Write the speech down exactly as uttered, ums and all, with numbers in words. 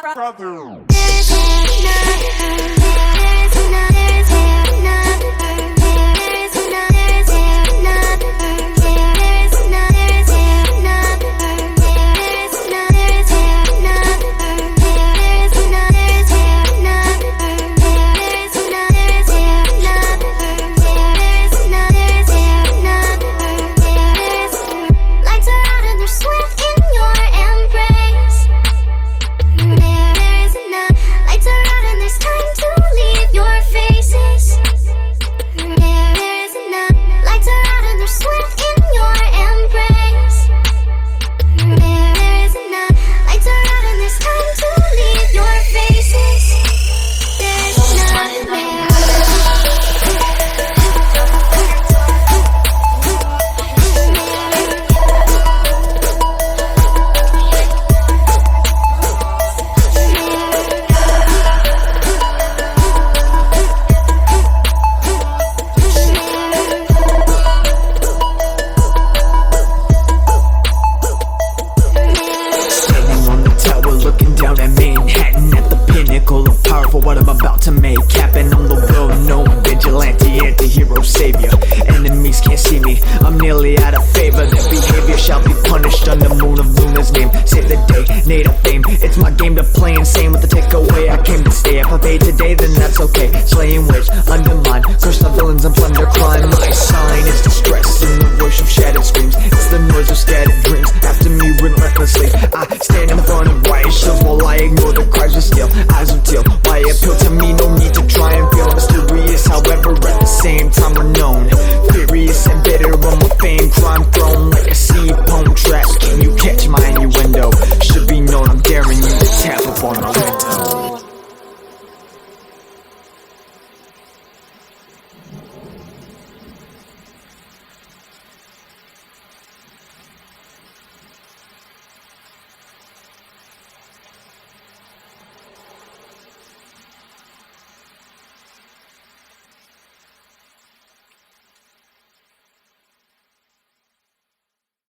brother. What I'm about to make happen on the road, no vigilante, anti-hero savior. Enemies can't see me, I'm nearly out of favor. Their behavior shall be punished on the moon of Luna's name. Save the day, native fame, it's my game to play insane. With the takeaway, I came to stay. If I pay today, then that's okay. Slaying waves, undermine, crush the villains and plunder crime. My sign is distress in the rush of shattered screams. It's the noise of scattered dreams, after me relentlessly. I stand in front of riot shields while I ignore the cries of steel. Eyes of teal, why appeal to me? No need to try and feel mysterious, however at the same time unknown. Furious and bitter on my fame,